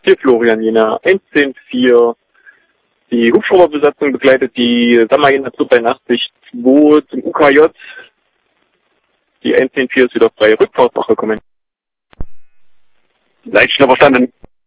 Hier Florian Jena, 104. Die Hubschrauberbesatzung begleitet die Sammer-Jena 82 2 zum UKJ. Die 104 ist wieder frei. Rückfahrtwache kommen. Leitstelle verstanden.